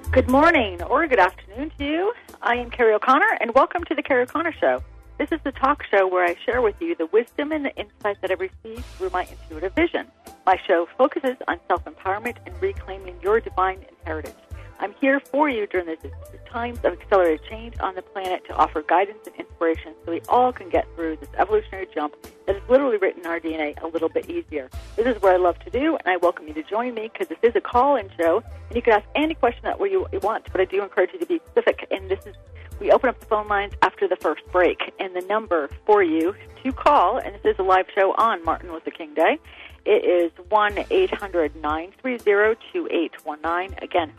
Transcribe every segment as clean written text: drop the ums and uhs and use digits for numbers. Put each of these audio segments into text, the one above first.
Good morning or good afternoon to you. I am Carrie O'Connor, and welcome to the Carrie O'Connor Show. This is the talk show where I share with you the wisdom and the insight that I've received through my intuitive vision. My show focuses on self-empowerment and reclaiming your divine heritage. I'm here for you during the times of accelerated change on the planet to offer guidance and inspiration so we all can get through this evolutionary jump that has literally written our DNA a little bit easier. This is what I love to do, and I welcome you to join me because this is a call-in show, and you can ask any question that you want, but I do encourage you to be specific. And we open up the phone lines after the first break, and the number for you to call, and this is a live show on Martin Luther King Day, it is 1-800-930-2819. Again,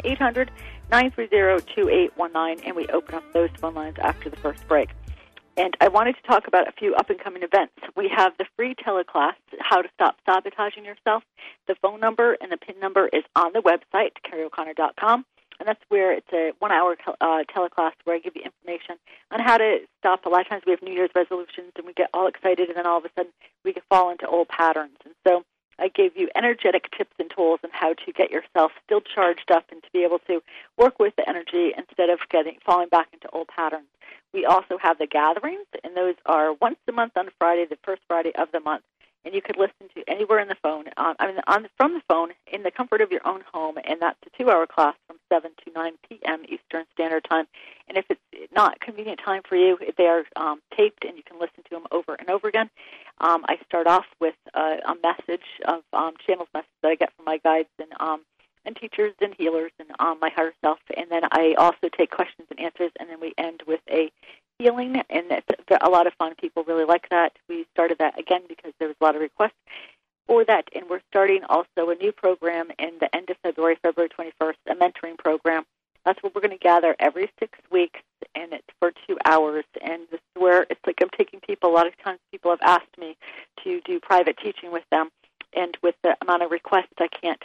1-800-930-2819, and we open up those phone lines after the first break. And I wanted to talk about a few up-and-coming events. We have the free teleclass, How to Stop Sabotaging Yourself. The phone number and the PIN number is on the website, carrieoconnor.com. And that's where it's a 1-hour teleclass where I give you information on how to stop. A lot of times we have New Year's resolutions and we get all excited, and then all of a sudden we can fall into old patterns. And so I gave you energetic tips and tools on how to get yourself still charged up and to be able to work with the energy instead of falling back into old patterns. We also have the gatherings, and those are once a month on Friday, the first Friday of the month. And you could listen to anywhere in the phone, from the phone in the comfort of your own home, and that's a 2-hour class from 7 to 9 p.m. Eastern Standard Time. And if it's not convenient time for you, they are taped, and you can listen to them over and over again. I start off with a message of channeled message that I get from my guides and teachers and healers and my higher self, and then I also take questions and answers, and then we end with a healing, and it's a lot of fun. People really like that. We started that again because there was a lot of requests for that, and we're starting also a new program in the end of February 21st, a mentoring program. That's where we're going to gather every 6 weeks, and it's for 2 hours, and this is where it's like I'm taking people. A lot of times people have asked me to do private teaching with them, and with the amount of requests, I can't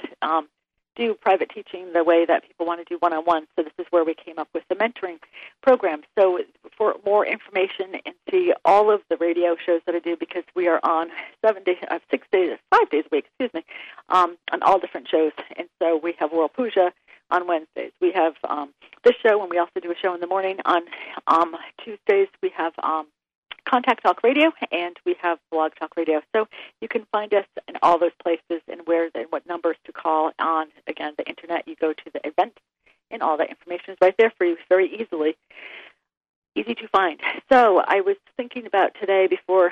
do private teaching the way that people want to do one-on-one. So this is where we came up with the mentoring program. So for more information and see all of the radio shows that I do, because we are on 5 days a week, on all different shows. And so we have World Puja on Wednesdays. We have this show, and we also do a show in the morning. On Tuesdays, we have Contact Talk Radio, and we have Blog Talk Radio. So you can find us in all those places and where and what numbers to call on. Again, the Internet, you go to the event, and all that information is right there for you very easy to find. So I was thinking about today before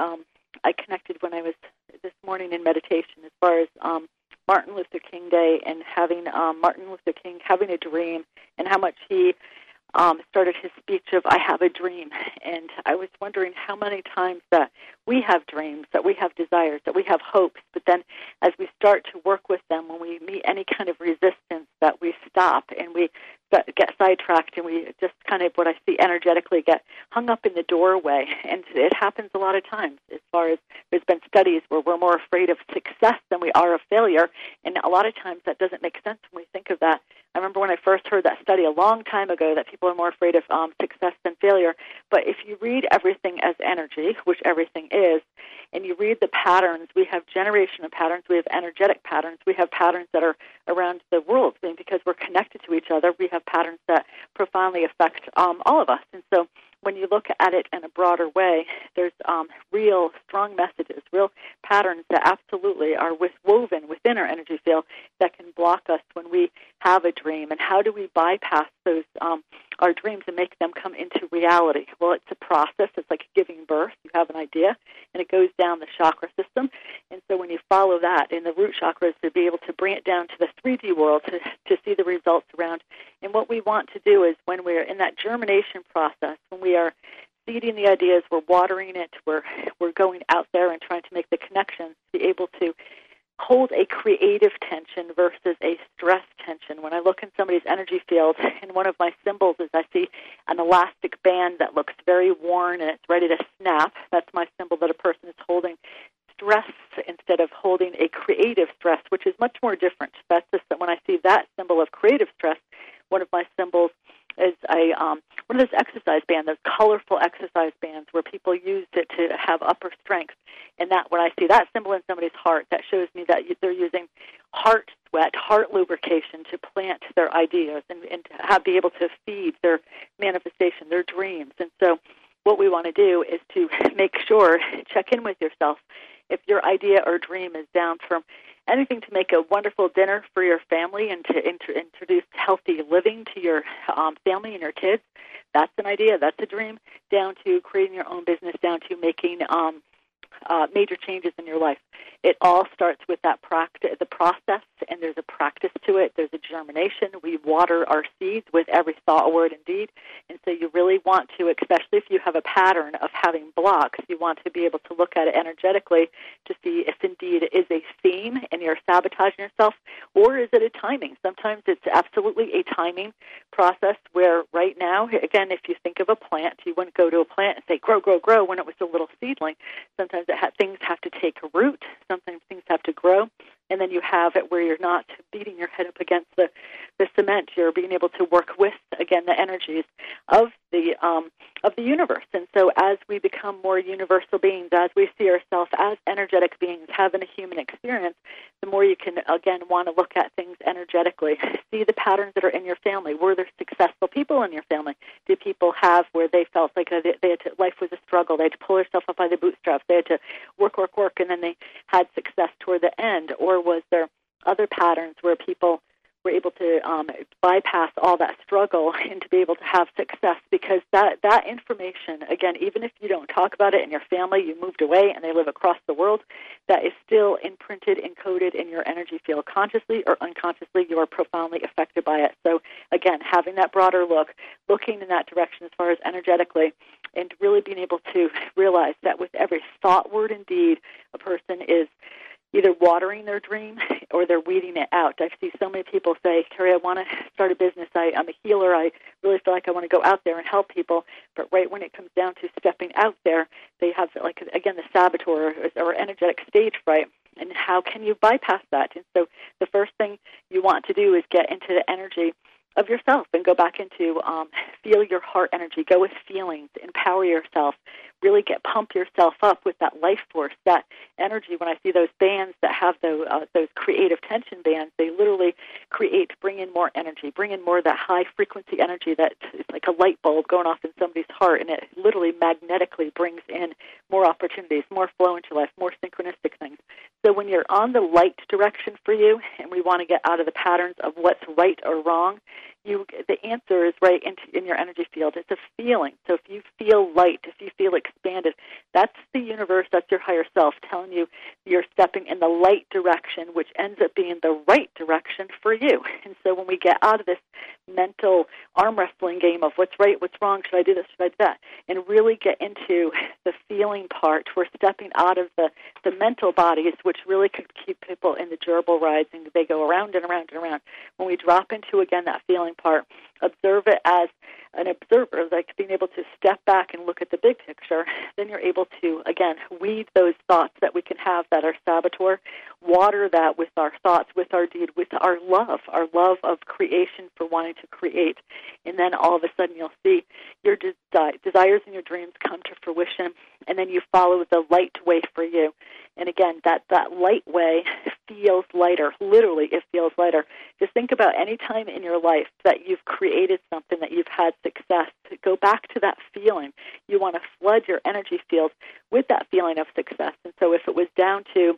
I connected when I was this morning in meditation as far as Martin Luther King Day and having Martin Luther King having a dream and how much he started his speech of, I have a dream. And I was wondering how many times that we have dreams, that we have desires, that we have hopes, but then as we start to work with them, when we meet any kind of resistance, that we stop and we get sidetracked, and we just kind of, what I see energetically, get hung up in the doorway. And it happens a lot of times, as far as there's been studies where we're more afraid of success than we are of failure. And a lot of times that doesn't make sense when we think of that. I remember when I first heard that study a long time ago that people are more afraid of success than failure. But if you read everything as energy, which everything is, and you read the patterns, we have generational patterns, we have energetic patterns, we have patterns that are around the world. I mean, because we're connected to each other, we have patterns that profoundly affect all of us. And so when you look at it in a broader way, there's real strong messages, real patterns that absolutely are woven within our energy field that can block us when we have a dream. And how do we bypass those our dreams and make them come into reality? Well, it's a process. It's like giving birth. You have an idea, and it goes down the chakra system. And so when you follow that in the root chakras, to be able to bring it down to the 3D world to see the results around. And what we want to do is when we're in that germination process, when we are seeding the ideas, we're watering it, we're going out there and trying to make the connections, to be able to hold a creative tension versus a stress tension. When I look in somebody's energy field, and one of my symbols is I see an elastic band that looks very worn and it's ready to snap. That's my symbol that a person is holding stress instead of holding a creative stress, which is much more different. That's just that when I see that symbol of creative stress, one of my symbols is one of those exercise bands, those colorful exercise bands where where people used it to have upper strength. And that when I see that symbol in somebody's heart, that shows me that they're using heart sweat, heart lubrication to plant their ideas and to be able to feed their manifestation, their dreams. And so what we want to do is to make sure, check in with yourself. If your idea or dream is down from anything to make a wonderful dinner for your family and to introduce healthy living to your family and your kids, that's an idea, that's a dream, down to creating your own business, down to making major changes in your life. It all starts with that the process, and there's a practice to it. There's a germination. We water our seeds with every thought, word, and deed. And so you really want to, especially if you have a pattern of having blocks, you want to be able to look at it energetically to see if indeed it is a theme and you're sabotaging yourself, or is it a timing? Sometimes it's absolutely a timing process where right now, again, if you think of a plant, you wouldn't go to a plant and say, grow, grow, grow when it was a little seedling. Sometimes things have to take root. Sometimes things have to grow, and then you have it where you're not beating your head up against the cement. You're being able to work with, again, the energies of the universe. And so as we become more universal beings, as we see ourselves as energetic beings having a human experience, the more you can, again, want to look at things energetically. See the patterns that are in your family. Were there successful people in your family? Did people have where they felt like life was a struggle? They had to pull themselves up by the bootstraps. They had to work, and then they had success toward the end? Or was there other patterns where people were able to bypass all that struggle and to be able to have success? Because that information, again, even if you don't talk about it in your family, you moved away and they live across the world, that is still imprinted, encoded in your energy field. Consciously or unconsciously, you are profoundly affected by it. So, again, having that broader look, looking in that direction as far as energetically, and really being able to realize that with every thought, word, and deed, a person is either watering their dream or they're weeding it out. I see so many people say, Carrie, I want to start a business. I'm a healer. I really feel like I want to go out there and help people. But right when it comes down to stepping out there, they have, like, again, the saboteur or energetic stage fright. And how can you bypass that? And so the first thing you want to do is get into the energy of yourself and go back into feel your heart energy. Go with feelings. Empower yourself. Really pump yourself up with that life force, that energy. When I see those bands that have those creative tension bands, they literally bring in more energy, bring in more of that high frequency energy that is like a light bulb going off in somebody's heart, and it literally magnetically brings in more opportunities, more flow into life, more synchronistic things. So when you're on the light direction for you, and we want to get out of the patterns of what's right or wrong, the answer is right in your energy field. It's a feeling. So if you feel light, if you feel expanded, that's the universe, that's your higher self telling you you're stepping in the light direction, which ends up being the right direction for you. And so when we get out of this mental arm wrestling game of what's right, what's wrong, should I do this, should I do that, and really get into the feeling part, we're stepping out of the mental bodies, which really could keep people in the gerbil rides, and they go around and around and around. When we drop into, again, that feeling part, observe it as an observer, like being able to step back and look at the big picture, then you're able to, again, weed those thoughts that we can have that are saboteur, water that with our thoughts, with our deed, with our love of creation for wanting to create. And then all of a sudden you'll see your desires and your dreams come to fruition, and then you follow the light way for you. And again, that light way feels lighter. Literally, it feels lighter. Just think about any time in your life that you've created something, that you've had success. Go back to that feeling. You want to flood your energy field with that feeling of success. And so if it was down to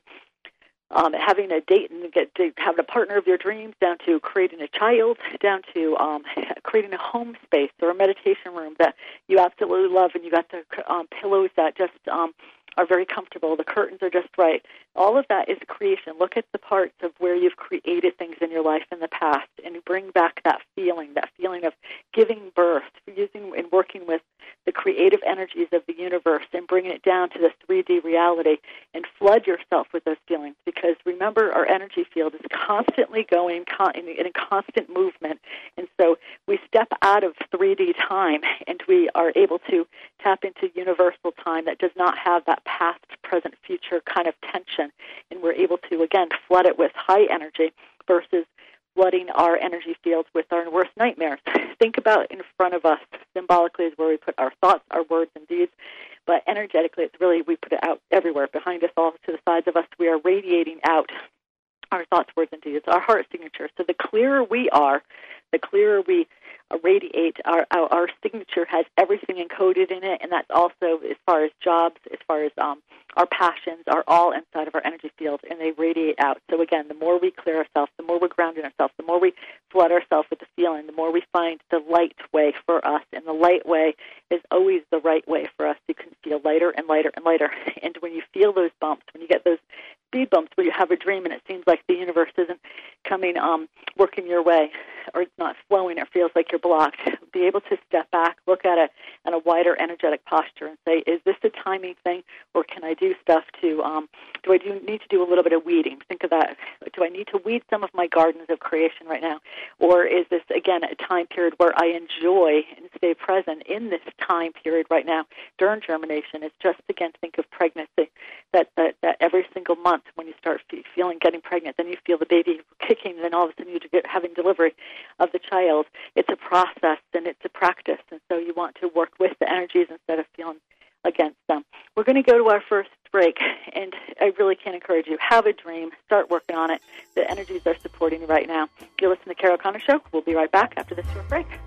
having a date and having a partner of your dreams, down to creating a child, down to creating a home space or a meditation room that you absolutely love, and you got the pillows that just are very comfortable, the curtains are just right. All of that is creation. Look at the parts of where you've created things in your life in the past, and bring back that feeling of giving birth, using and working with the creative energies of the universe and bringing it down to this 3D reality, and flood yourself with those feelings. Because remember, our energy field is constantly going in a constant movement. And so we step out of 3D time, and we are able to tap into universal time that does not have that past, present, future kind of tension. And we're able to, again, flood it with high energy versus flooding our energy fields with our worst nightmares. Think about in front of us, symbolically, is where we put our thoughts, our words, and deeds. But energetically, it's really, we put it out everywhere, behind us, all to the sides of us. We are radiating out our thoughts, words, and deeds, our heart signature. So the clearer we are, the clearer we radiate. Our signature has everything encoded in it, and that's also as far as jobs, as far as our passions are all inside of our energy field, and they radiate out. So again, the more we clear ourselves, the more we're grounding ourselves, the more we flood ourselves with the feeling, the more we find the light way for us. And the light way is always the right way for us. You can feel lighter and lighter and lighter. And when you feel those bumps, when you get those speed bumps where you have a dream and it seems like the universe isn't coming, working your way, or it's not flowing, it feels like you're blocked, be able to step back, look at it in a wider energetic posture and say, is this a timing thing, or can I do stuff to, do I need to do a little bit of weeding? Think of that. Do I need to weed some of my gardens of creation right now? Or is this, again, a time period where I enjoy and stay present in this time period right now during germination? It's just, again, think of pregnancy, that every single month when you start feeling getting pregnant, then you feel the baby kicking, and then all of a sudden you're having delivery of the child. It's a process and it's a practice, and so you want to work with the energies instead of feeling against them. We're going to go to our first break, and I really can't encourage you. Have a dream. Start working on it. The energies are supporting you right now. You're listening to Carol Connor Show. We'll be right back after this short break.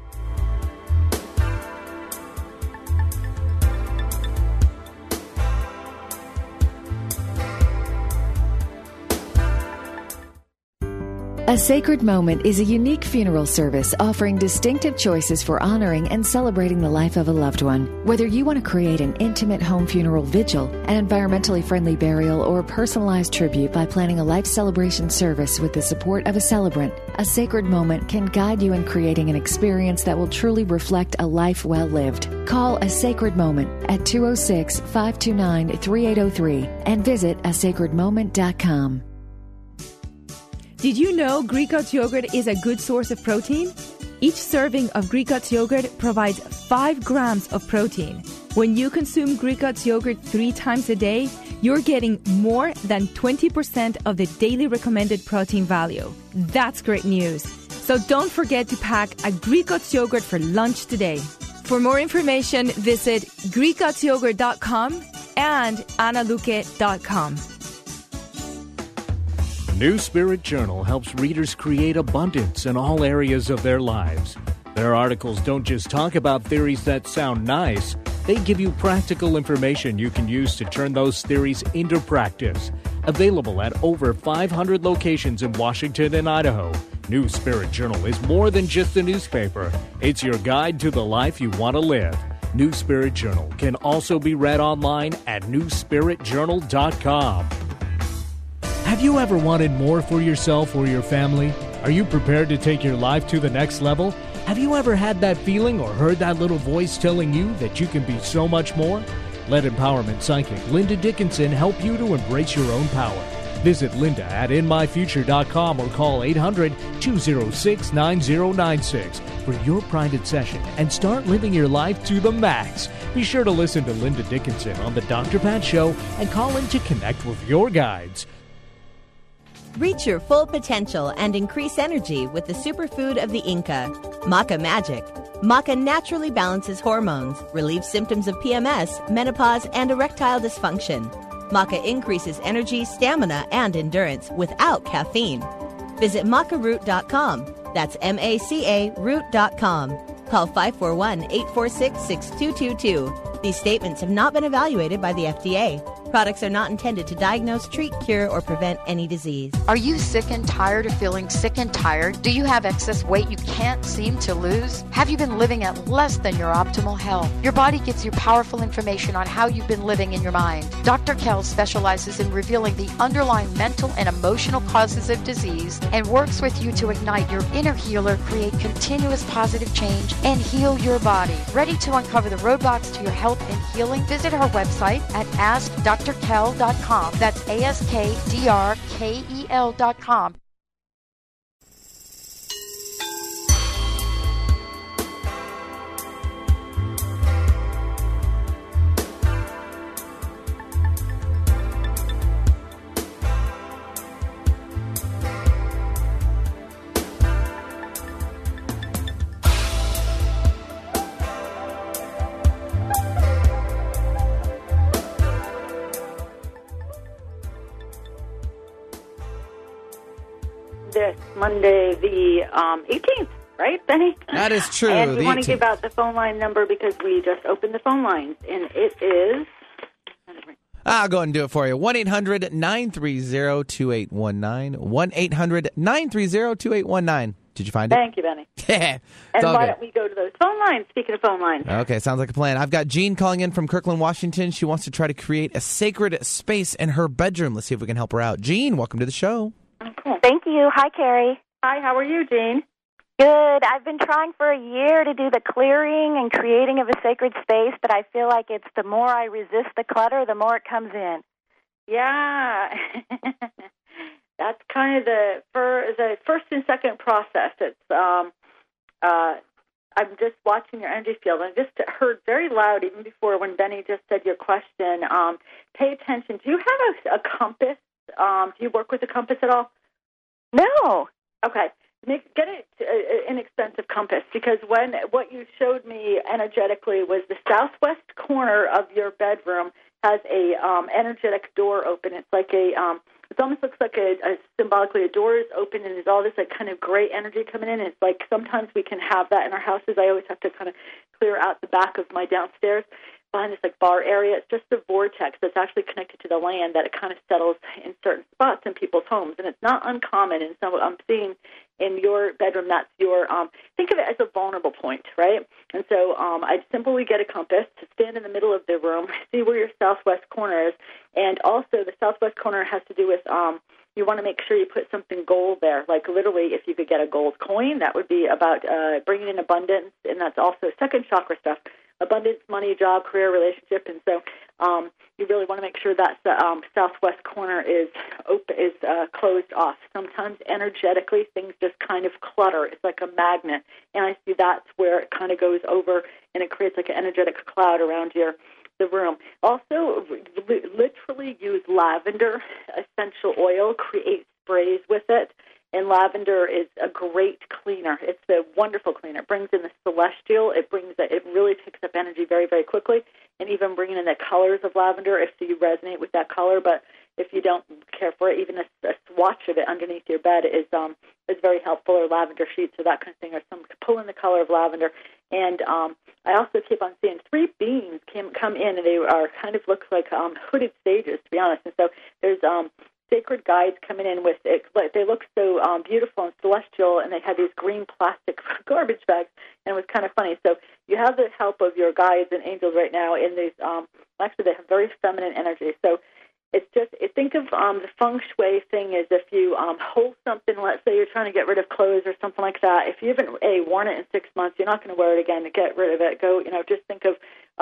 A Sacred Moment is a unique funeral service offering distinctive choices for honoring and celebrating the life of a loved one. Whether you want to create an intimate home funeral vigil, an environmentally friendly burial, or personalized tribute by planning a life celebration service with the support of a celebrant, A Sacred Moment can guide you in creating an experience that will truly reflect a life well lived. Call A Sacred Moment at 206-529-3803 and visit asacredmoment.com. Did you know Greek God's yogurt is a good source of protein? Each serving of Greek God's yogurt provides 5 grams of protein. When you consume Greek God's yogurt 3 times a day, you're getting more than 20% of the daily recommended protein value. That's great news. So don't forget to pack a Greek God's yogurt for lunch today. For more information, visit GreekGodsYogurt.com and AnnaLuque.com. New Spirit Journal helps readers create abundance in all areas of their lives. Their articles don't just talk about theories that sound nice, they give you practical information you can use to turn those theories into practice. Available at over 500 locations in Washington and Idaho, New Spirit Journal is more than just a newspaper. It's your guide to the life you want to live. New Spirit Journal can also be read online at newspiritjournal.com. Have you ever wanted more for yourself or your family? Are you prepared to take your life to the next level? Have you ever had that feeling or heard that little voice telling you that you can be so much more? Let empowerment psychic Linda Dickinson help you to embrace your own power. Visit Linda at InMyFuture.com or call 800-206-9096 for your private session and start living your life to the max. Be sure to listen to Linda Dickinson on The Dr. Pat Show and call in to connect with your guides. Reach your full potential and increase energy with the superfood of the Inca, Maca Magic. Maca naturally balances hormones, relieves symptoms of PMS, menopause, and erectile dysfunction. Maca increases energy, stamina, and endurance without caffeine. Visit macaroot.com. That's MACA root.com. Call 541-846-6222. These statements have not been evaluated by the FDA. Products are not intended to diagnose, treat, cure, or prevent any disease. Are you sick and tired of feeling sick and tired? Do you have excess weight you can't seem to lose? Have you been living at less than your optimal health? Your body gives you powerful information on how you've been living in your mind. Dr. Kell specializes in revealing the underlying mental and emotional causes of disease and works with you to ignite your inner healer, create continuous positive change, and heal your body. Ready to uncover the roadblocks to your health and healing? Visit her website at AskDrKell.com. That's AskDrKell.com. this Monday, the 18th, right, Benny? That is true. And we the want to 18th. give out the phone line number because we just opened the phone lines, and it is... I'll go ahead and do it for you. 1-800-930-2819. 1-800-930-2819. Did you find it? Thank you, Benny. Yeah. And why don't we go to those phone lines? Speaking of phone lines. Okay, sounds like a plan. I've got Jean calling in from Kirkland, Washington. She wants to try to create a sacred space in her bedroom. Let's see if we can help her out. Jean, welcome to the show. Oh, cool. Thank you. Hi, Carrie. Hi, how are you, Jean? Good. I've been trying for a year to do the clearing and creating of a sacred space, but I feel like it's the more I resist the clutter, the more it comes in. Yeah. That's kind of the first and second process. It's I'm just watching your energy field. I just heard very loud, even before when Benny just said your question. Pay attention. Do you have a compass? Do you work with a compass at all? No. Okay. Get an inexpensive compass, because what you showed me energetically was the southwest corner of your bedroom has a energetic door open. It's like it almost looks like symbolically a door is open, and there's all this like kind of gray energy coming in. And it's like sometimes we can have that in our houses. I always have to kind of clear out the back of my downstairs behind this like bar area. It's just a vortex that's actually connected to the land that it kind of settles in certain spots in people's homes, and it's not uncommon. And so I'm seeing in your bedroom, that's your, think of it as a vulnerable point, right? And so I'd simply get a compass to stand in the middle of the room, see where your southwest corner is, and also the southwest corner has to do with, you want to make sure you put something gold there. Like literally, if you could get a gold coin, that would be about bringing in abundance, and that's also second chakra stuff. Abundance, money, job, career, relationship, and so you really want to make sure that the southwest corner is closed off. Sometimes energetically things just kind of clutter. It's like a magnet, and I see that's where it kind of goes over, and it creates like an energetic cloud around the room. Also, literally use lavender essential oil. Create sprays with it. And lavender is a great cleaner. It's a wonderful cleaner. It brings in the celestial. It really picks up energy very, very quickly. And even bringing in the colors of lavender if you resonate with that color. But if you don't care for it, even a swatch of it underneath your bed is very helpful. Or lavender sheets or that kind of thing. Or pull in the color of lavender. And I also keep on seeing 3 beings come in, and they are kind of looks like hooded sages, to be honest. And so there's sacred guides coming in with it. They look so beautiful and celestial, and they had these green plastic garbage bags, and it was kind of funny. So you have the help of your guides and angels right now in these, actually they have very feminine energy. So it's just, think of the feng shui thing is if you hold something, let's say you're trying to get rid of clothes or something like that, if you haven't worn it in 6 months, you're not going to wear it again to get rid of it. Just think of,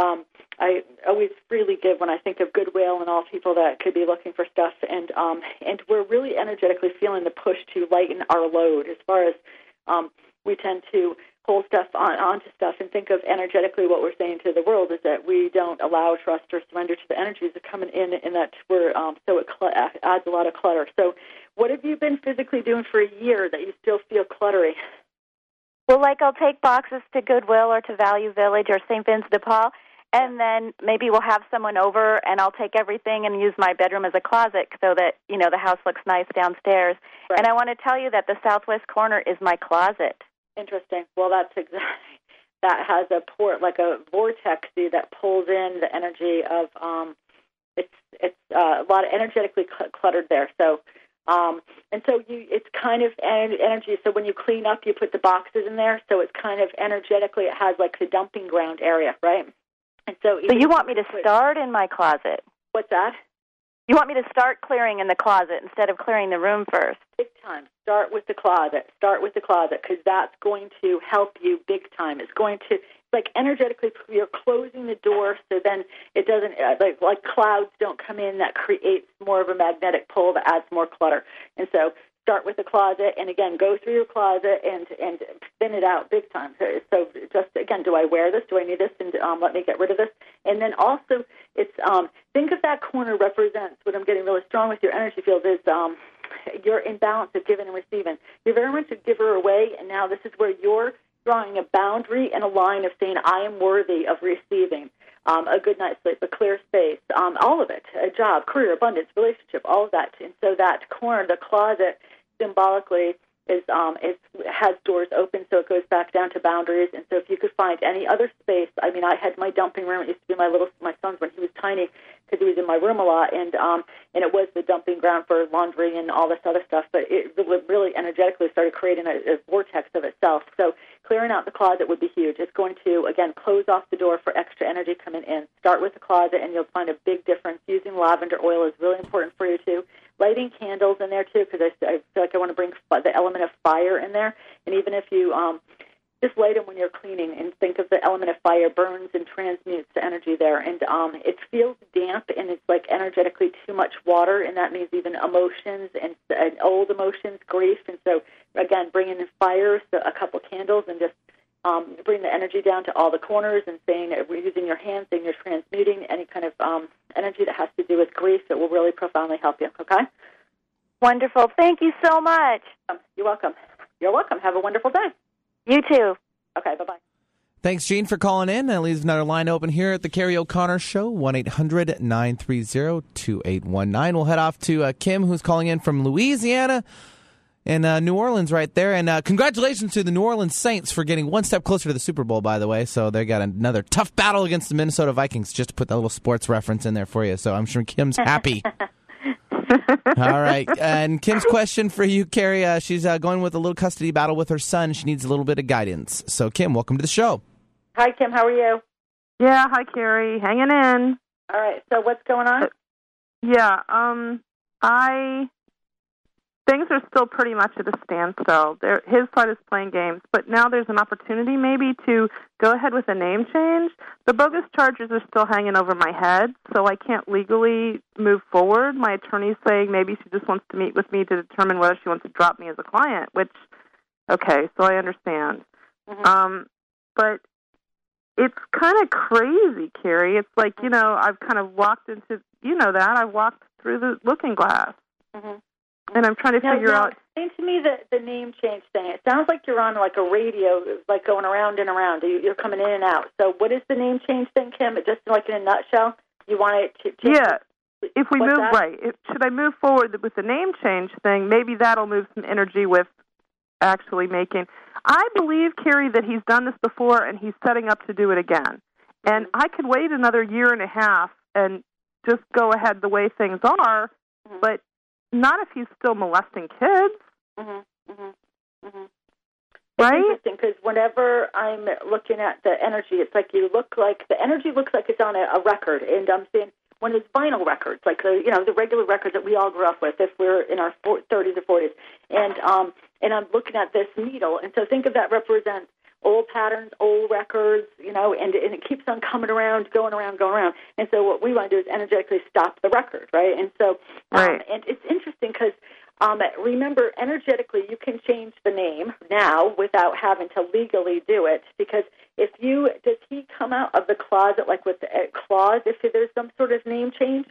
I always freely give when I think of Goodwill and all people that could be looking for stuff, and we're really energetically feeling the push to lighten our load as far as we tend to hold stuff onto stuff, and think of energetically what we're saying to the world is that we don't allow, trust, or surrender to the energies that are coming in, and that we're so it adds a lot of clutter. So what have you been physically doing for a year that you still feel cluttery? Well, like I'll take boxes to Goodwill or to Value Village or St. Vincent de Paul, and then maybe we'll have someone over, and I'll take everything and use my bedroom as a closet so that, the house looks nice downstairs. Right. And I want to tell you that the southwest corner is my closet. Interesting. Well, that's exactly, that has a port, like a vortex that pulls in the energy of, it's a lot of energetically cluttered there. So, and so it's kind of energy. So when you clean up, you put the boxes in there. So it's kind of energetically, it has like the dumping ground area, right? And so you want me to start in my closet? What's that? You want me to start clearing in the closet instead of clearing the room first? Big time. Start with the closet. Because that's going to help you big time. It's going to, like energetically, you're closing the door so then it doesn't, like clouds don't come in. That creates more of a magnetic pull that adds more clutter. And so start with the closet, and again, go through your closet and thin it out big time. So just, again, do I wear this? Do I need this? And let me get rid of this. And then also, it's think of that corner represents, what I'm getting really strong with your energy field is your imbalance of giving and receiving. You're very much a giver away, and now this is where you're drawing a boundary and a line of saying, I am worthy of receiving a good night's sleep, a clear space, all of it, a job, career, abundance, relationship, all of that. And so that corner, the closet, symbolically has doors open, so it goes back down to boundaries. And so if you could find any other space, I mean, I had my dumping room. It used to be my son's when he was tiny, because he was in my room a lot, and it was the dumping ground for laundry and all this other stuff. But it really energetically started creating a vortex of itself. So clearing out the closet would be huge. It's going to, again, close off the door for extra energy coming in. Start with the closet, and you'll find a big difference. Using lavender oil is really important for you, too. Lighting candles in there, too, because I feel like I want to bring the element of fire in there. And even if you just light them when you're cleaning and think of the element of fire burns and transmutes the energy there. And it feels damp, and it's like energetically too much water, and that means even emotions and old emotions, grief. And so, again, bringing in fire, so a couple candles, and just bring the energy down to all the corners, and saying, we're using your hands, saying you're transmuting any kind of energy that has to do with grief. It will really profoundly help you, okay? Wonderful. Thank you so much. You're welcome. You're welcome. Have a wonderful day. You too. Okay, bye-bye. Thanks, Gene, for calling in. And leaves another line open here at the Carrie O'Connor Show, 1-800-930-2819. We'll head off to Kim, who's calling in from Louisiana and New Orleans right there. And congratulations to the New Orleans Saints for getting one step closer to the Super Bowl, by the way. So they got another tough battle against the Minnesota Vikings, just to put that little sports reference in there for you. So I'm sure Kim's happy. All right. And Kim's question for you, Carrie, she's going with a little custody battle with her son. She needs a little bit of guidance. So, Kim, welcome to the show. Hi, Kim. How are you? Yeah, hi, Carrie. Hanging in. All right. So what's going on? Things are still pretty much at a standstill. His side is playing games, but now there's an opportunity maybe to go ahead with a name change. The bogus charges are still hanging over my head, so I can't legally move forward. My attorney's saying maybe she just wants to meet with me to determine whether she wants to drop me as a client, which, okay, so I understand. Mm-hmm. But it's kind of crazy, Carrie. It's like, I've kind of walked into, I've walked through the looking glass. Mm-hmm. And I'm trying to figure out. Explain to me the name change thing. It sounds like you're on like a radio, like going around and around. You're coming in and out. So what is the name change thing, Kim? Just like in a nutshell, you want it to change? Yeah. If we move right, should I move forward with the name change thing? Maybe that'll move some energy with actually making. I believe, Carrie, that he's done this before and he's setting up to do it again. And I could wait another year and a half and just go ahead the way things are, but not if he's still molesting kids. Right? It's interesting, because whenever I'm looking at the energy, it's like the energy looks like it's on a record, and I'm saying one of those vinyl records, like the regular records that we all grew up with if we're in our 30s or 40s, and I'm looking at this needle, and so think of that represents old patterns, old records, and it keeps on coming around, going around. And so what we want to do is energetically stop the record, right? And so, and it's interesting because, remember, energetically you can change the name now without having to legally do it, because does he come out of the closet like with a clause if there's some sort of name change?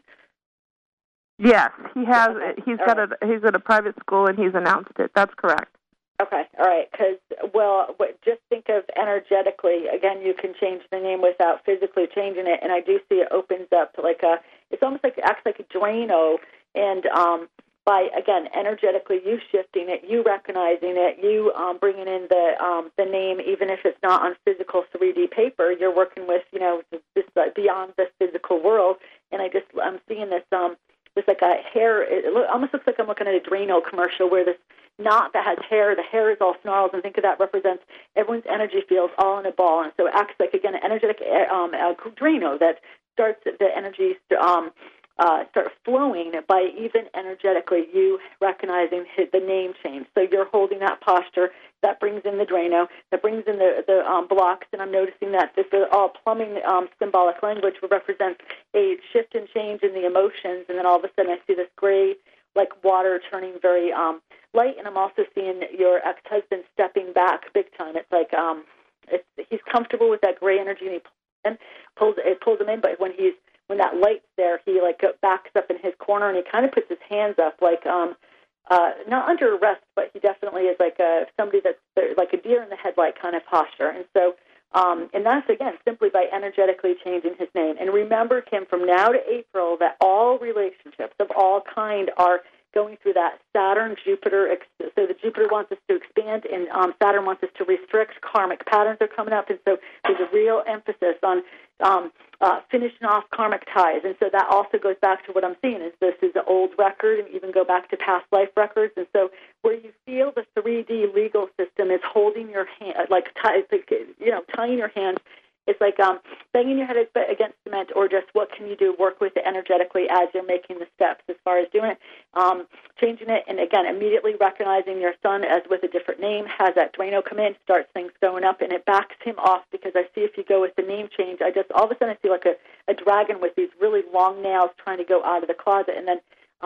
Yes, he has. He's at a private school and he's announced it. That's correct. Okay, all right, because, just think of energetically, again, you can change the name without physically changing it, and I do see it opens up it's almost like it acts like a Drano, and by, again, energetically you shifting it, you recognizing it, you bringing in the name, even if it's not on physical 3D paper, you're working with, this beyond the physical world, and I'm seeing this, it's like a hair, almost looks like I'm looking at a Drano commercial where this knot that has hair, the hair is all snarls, and think of that represents everyone's energy fields all in a ball, and so it acts like, again, an energetic Drano that starts the energy start flowing by even energetically you recognizing the name change. So you're holding that posture, that brings in the Drano, that brings in the blocks, and I'm noticing that this is all plumbing symbolic language represents a shift and change in the emotions, and then all of a sudden I see this gray, like water turning very light, and I'm also seeing your ex-husband stepping back big time. It's like he's comfortable with that gray energy, and he pulls him in, but when that light's there, he backs up in his corner, and he kind of puts his hands up like not under arrest, but he definitely is like somebody that's like a deer in the headlight kind of posture. And so and that's, again, simply by energetically changing his name. And remember, Kim, from now to April, that all relationships of all kind are going through that Saturn-Jupiter. So the Jupiter wants us to expand, and Saturn wants us to restrict. Karmic patterns are coming up, and so there's a real emphasis on finishing off karmic ties. And so that also goes back to what I'm seeing is this is an old record, and even go back to past life records. And so where you feel the 3D legal system is holding your hand, tying your hands. It's like banging your head against cement, or just what can you do? Work with it energetically as you're making the steps as far as doing it, changing it, and again, immediately recognizing your son as with a different name, has that Drano come in, starts things going up, and it backs him off, because I see if you go with the name change, all of a sudden I see like a dragon with these really long nails trying to go out of the closet, and then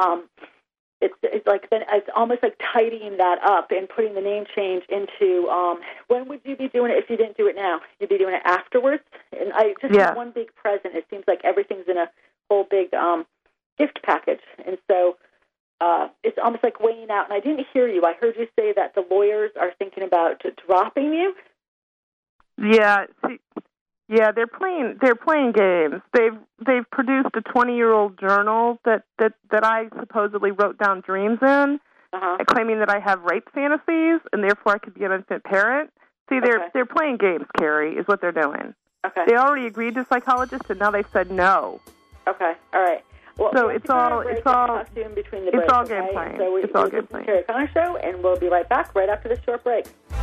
it's almost like tidying that up and putting the name change into when would you be doing it if you didn't do it now? You'd be doing it afterwards? And I just have one big present. It seems like everything's in a whole big gift package. And so it's almost like weighing out. And I didn't hear you. I heard you say that the lawyers are thinking about dropping you. Yeah. Yeah, they're playing games. They've produced a 20-year-old journal that I supposedly wrote down dreams in, claiming that I have rape fantasies and therefore I could be an unfit parent. See, they're playing games, Carrie, is what they're doing. Okay. They already agreed to psychologists, and now they've said no. Okay. All right. Well, so it's all game playing. So it's all game playing. Carrie Connor Show, and we'll be right back right after this short break.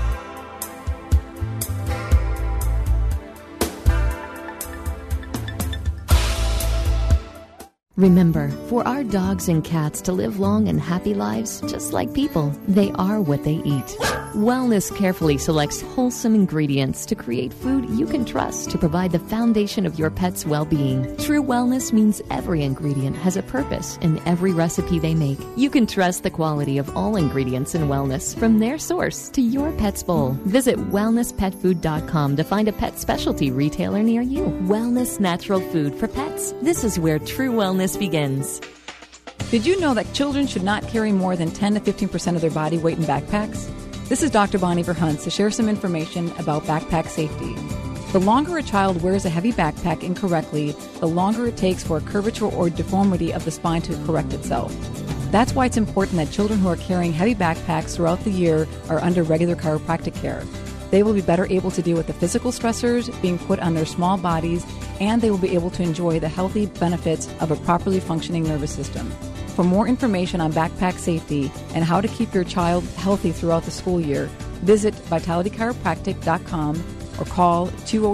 Remember, for our dogs and cats to live long and happy lives, just like people, they are what they eat. Wellness carefully selects wholesome ingredients to create food you can trust to provide the foundation of your pet's well-being. True wellness means every ingredient has a purpose in every recipe they make. You can trust the quality of all ingredients in wellness from their source to your pet's bowl. Visit wellnesspetfood.com to find a pet specialty retailer near you. Wellness natural food for pets. This is where true wellness begins. Did you know that children should not carry more than 10 to 15% of their body weight in backpacks? This is Dr. Bonnie Verhuntz to share some information about backpack safety. The longer a child wears a heavy backpack incorrectly, the longer it takes for a curvature or deformity of the spine to correct itself. That's why it's important that children who are carrying heavy backpacks throughout the year are under regular chiropractic care. They will be better able to deal with the physical stressors being put on their small bodies, and they will be able to enjoy the healthy benefits of a properly functioning nervous system. For more information on backpack safety and how to keep your child healthy throughout the school year, visit vitalitychiropractic.com or call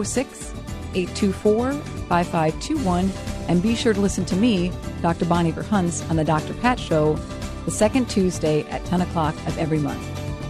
206-824-5521, and be sure to listen to me, Dr. Bonnie Verhuntz, on the Dr. Pat Show, the second Tuesday at 10 o'clock of every month.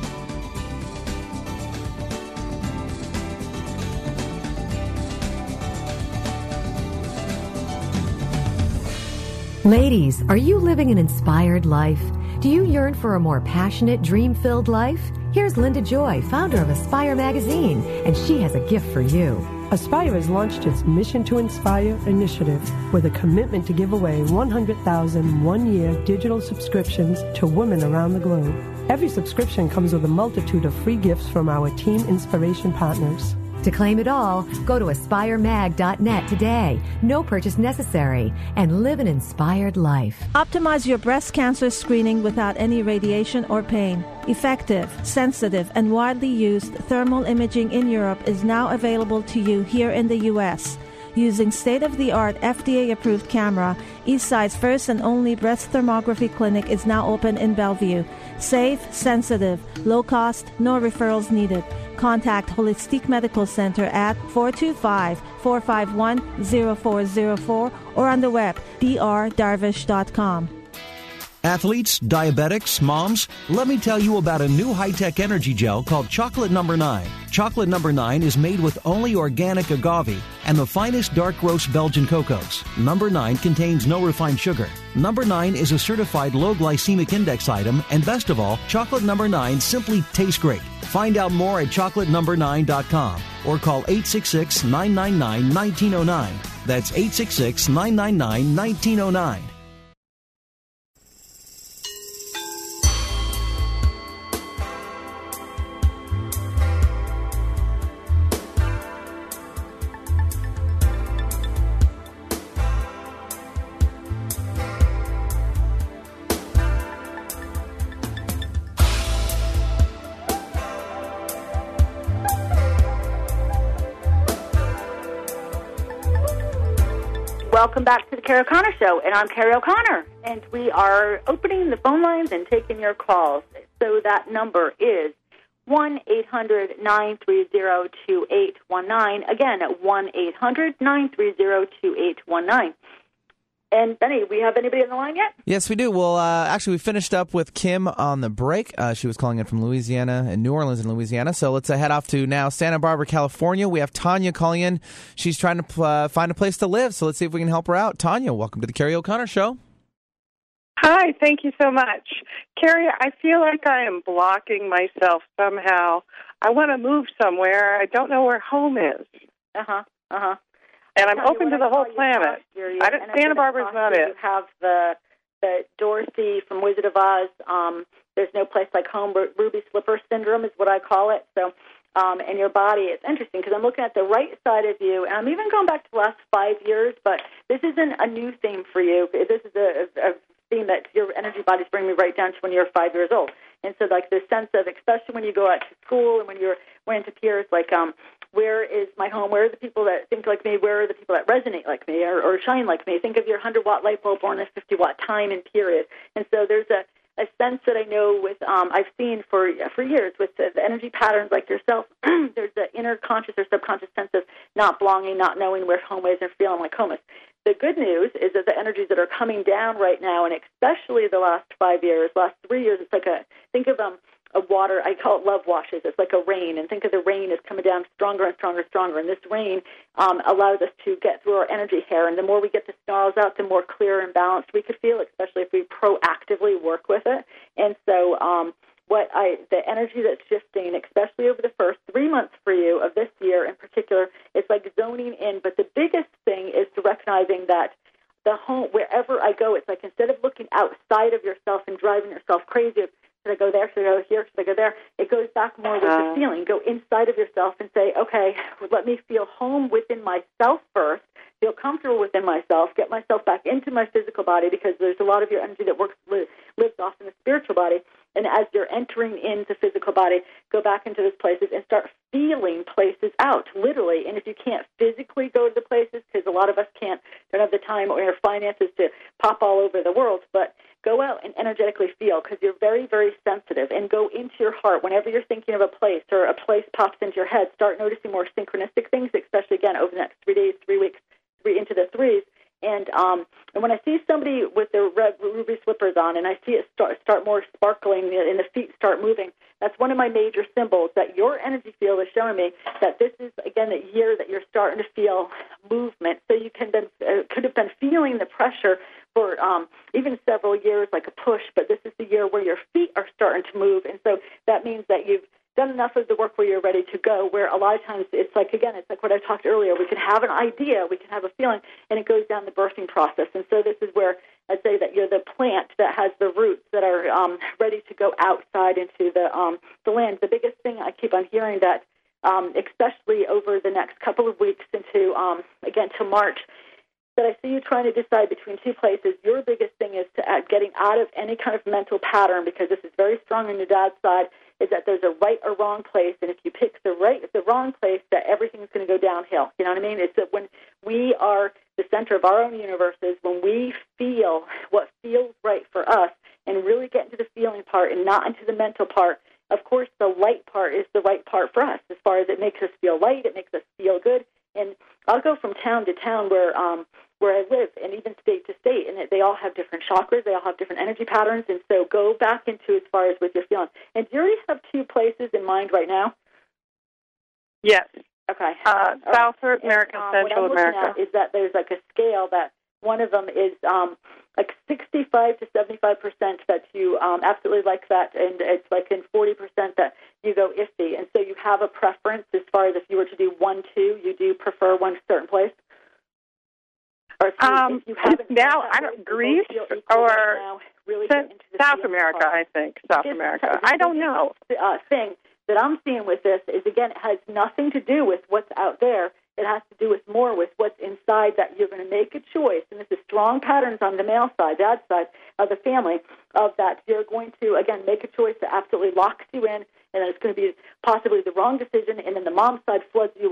Ladies, are you living an inspired life? Do you yearn for a more passionate, dream-filled life? Here's Linda Joy, founder of Aspire Magazine, and she has a gift for you. Aspire has launched its Mission to Inspire initiative with a commitment to give away 100,000 one-year digital subscriptions to women around the globe. Every subscription comes with a multitude of free gifts from our team inspiration partners. To claim it all, go to aspiremag.net today. No purchase necessary, and live an inspired life. Optimize your breast cancer screening without any radiation or pain. Effective, sensitive, and widely used thermal imaging in Europe is now available to you here in the U.S. Using state-of-the-art FDA-approved camera, Eastside's first and only breast thermography clinic is now open in Bellevue. Safe, sensitive, low cost, no referrals needed. Contact Holistic Medical Center at 425-451-0404 or on the web, drdarvish.com. Athletes, diabetics, moms, let me tell you about a new high-tech energy gel called Chocolate No. 9. Chocolate No. 9 is made with only organic agave and the finest dark roast Belgian cocos. No. 9 contains no refined sugar. No. 9 is a certified low glycemic index item, and best of all, Chocolate No. 9 simply tastes great. Find out more at chocolatenumber9.com or call 866-999-1909. That's 866-999-1909. welcome back to the Carrie O'Connor Show, and I'm Carrie O'Connor, and we are opening the phone lines and taking your calls. So that number is 1-800-930-2819. Again, 1-800-930-2819. And, Benny, we have anybody on the line yet? Yes, we do. Well, actually, we finished up with Kim on the break. She was calling in from Louisiana and New Orleans in Louisiana. So let's head off to now Santa Barbara, California. We have Tanya calling in. She's trying to find a place to live. So let's see if we can help her out. Tanya, welcome to the Carrie O'Connor Show. Hi, thank you so much. Carrie, I feel like I am blocking myself somehow. I want to move somewhere. I don't know where home is. And I'm open to the whole planet. Santa Barbara's not it. You have the Dorothy from Wizard of Oz. There's no place like home. Ruby slipper syndrome is what I call it. So, and your body, it's interesting because I'm looking at the right side of you, and I'm even going back to the last 5 years, but this isn't a new theme for you. This is a theme that your energy body's bringing me right down to when you're 5 years old. And so, like, this sense of, especially when you go out to school and when you're into peers, like, where is my home? Where are the people that think like me? Where are the people that resonate like me or shine like me? Think of your 100-watt light bulb or a 50-watt time and period. And so there's a sense that I know with I've seen for years with the energy patterns like yourself. There's the inner conscious or subconscious sense of not belonging, not knowing where home is, or feeling like home is. The good news is that the energies that are coming down right now, and especially the last 5 years, last 3 years, it's like think of a water, I call it love washes. It's like a rain, and think of the rain as coming down stronger and stronger and stronger. And this rain allows us to get through our energy hair, and the more we get the snarls out, the more clear and balanced we could feel, especially if we proactively work with it. And so the energy that's shifting, especially over the first 3 months for you of this year in particular, it's like zoning in. But the biggest thing is to recognizing that the home, wherever I go, it's like instead of looking outside of yourself and driving yourself crazy, should I go there? Should I go here? Should I go there? It goes back more with the feeling. Go inside of yourself and say, okay, let me feel home within myself first, feel comfortable within myself, get myself back into my physical body, because there's a lot of your energy that lives off in the spiritual body. And as you're entering into physical body, go back into those places and start feeling places out, literally. And if you can't physically go to the places, because a lot of us don't have the time or finances to pop all over the world, but go out and energetically feel, because you're very, very sensitive. And go into your heart. Whenever you're thinking of a place or a place pops into your head, start noticing more synchronistic things, especially, again, over the next 3 days, 3 weeks, into the threes. And when I see somebody with their red ruby slippers on, and I see it start more sparkling and the feet start moving, that's one of my major symbols that your energy field is showing me that this is, again, the year that you're starting to feel movement. So you could have been feeling the pressure for even several years, like a push, but this is the year where your feet are starting to move. And so that means that you've done enough of the work where you're ready to go, where a lot of times it's like what I talked earlier. We can have an idea, we can have a feeling, and it goes down the birthing process. And so this is where I'd say that you're the plant that has the roots that are ready to go outside into the land. The biggest thing I keep on hearing that, especially over the next couple of weeks into, again, to March, that I see you trying to decide between two places. Your biggest thing is to getting out of any kind of mental pattern, because this is very strong on your dad's side, is that there's a right or wrong place, and if you pick the wrong place, that everything's going to go downhill. You know what I mean? It's that when we are the center of our own universes, when we feel what feels right for us and really get into the feeling part and not into the mental part, of course, the light part is the right part for us as far as it makes us feel light, it makes us feel good. And I'll go from town to town where I live, and even state to state, and they all have different chakras, they all have different energy patterns, and so go back into as far as with your feeling. And do you already have two places in mind right now? Yes. Okay. South America, Central America. What I'm looking at is that there's like a scale that one of them is like 65 to 75% that you absolutely like that, and it's like in 40% that you go iffy. And so you have a preference as far as if you were to do 1, 2, you do prefer one certain place? Or if you haven't now, I don't, Greece or really South America, I think. South America. I don't know. Thing that I'm seeing with this is, again, it has nothing to do with what's out there. It has to do with more with what's inside, that you're going to make a choice. And this is strong patterns on the male side, dad's side of the family, of that you're going to, again, make a choice that absolutely locks you in, and it's going to be possibly the wrong decision. And then the mom side floods you with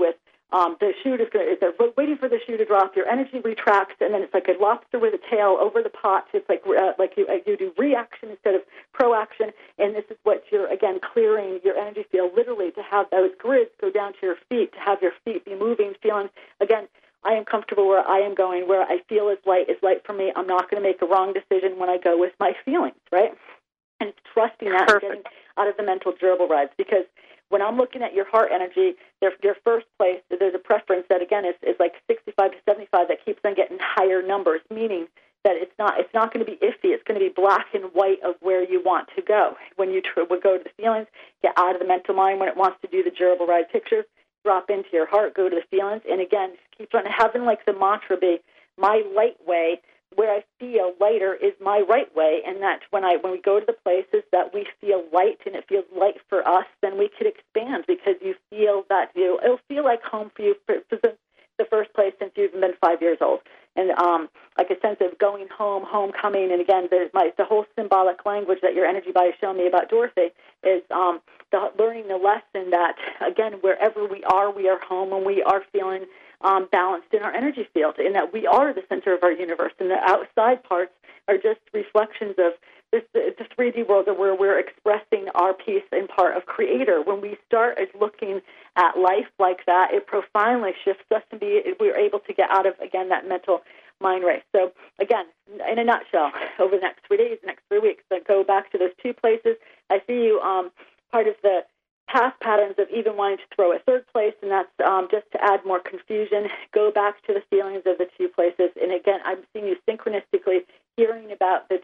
the shoe is they're waiting for the shoe to drop. Your energy retracts, and then it's like a lobster with a tail over the pot. It's like you do reaction instead of proaction, and this is what you're, again, clearing your energy field, literally, to have those grids go down to your feet, to have your feet be moving, feeling, again, I am comfortable where I am going, where I feel is light for me. I'm not going to make a wrong decision when I go with my feelings, right? And it's trusting that and getting out of the mental gerbil rides, because when I'm looking at your heart energy, your first place, there's a preference that, again, is like 65 to 75 that keeps on getting higher numbers, meaning that it's not going to be iffy. It's going to be black and white of where you want to go. When you would go to the feelings, get out of the mental mind when it wants to do the gerbil ride pictures, drop into your heart, go to the feelings, and again, keep on having like the mantra be, my light way, where I feel lighter is my right way, and that when we go to the places that we feel light and it feels light for us, then we could expand, because you feel that it'll feel like home for you for the first place since you've been 5 years old. And like a sense of going home, homecoming, and again, the whole symbolic language that your energy body showed me about Dorothy is learning the lesson that, again, wherever we are home, and we are feeling balanced in our energy field, and that we are the center of our universe, and the outside parts are just reflections of the 3D world where we're expressing our piece and part of Creator. When we start looking at life like that, it profoundly shifts us, and we're able to get out of, again, that mental mind race. So, again, in a nutshell, over the next 3 days, next 3 weeks, go back to those two places. I see you part of the past patterns of even wanting to throw a third place, and that's just to add more confusion. Go back to the feelings of the two places, and again, I'm seeing you synchronistically hearing about the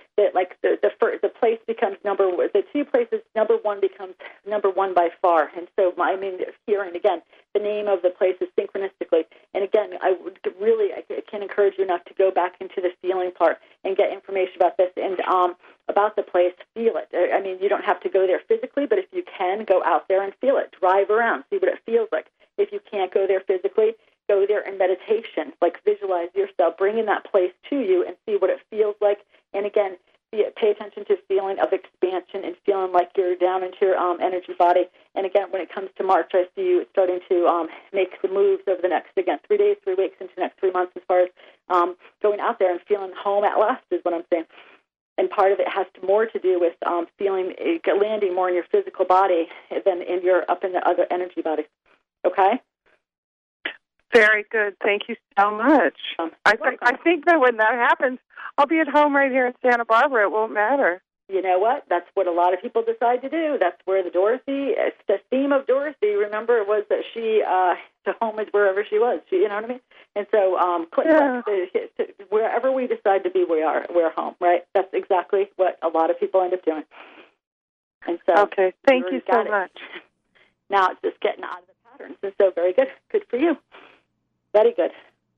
place becomes the two places, number one becomes number one by far, and so hearing again the name of the places synchronistically, and again, I can't encourage you enough to go back into the feeling part and get information about this and about the place. Feel it. I mean, you don't have to go there physically, but if you can, go out there and feel it. Drive around, see what it feels like. If you can't go there physically, go there in meditation, like visualize yourself, bringing that place to you and see what it feels like. And again, pay attention to feeling of expansion and feeling like you're down into your energy body. And again, when it comes to March, I see you starting to make the moves over the next, 3 days, 3 weeks, into the next 3 months, as far as going out there and feeling home at last is what I'm saying. And part of it has more to do with landing more in your physical body than up in the other energy bodies. Okay? Very good. Thank you so much. I think that when that happens, I'll be at home right here in Santa Barbara. It won't matter. You know what? That's what a lot of people decide to do. That's where the theme of Dorothy, remember, was that the home is wherever she was. You know what I mean? And so wherever we decide to be, we're home, right? That's exactly what a lot of people end up doing. And so, okay, thank you so much. Now it's just getting out of the patterns. And so, very good. Good for you. Very good.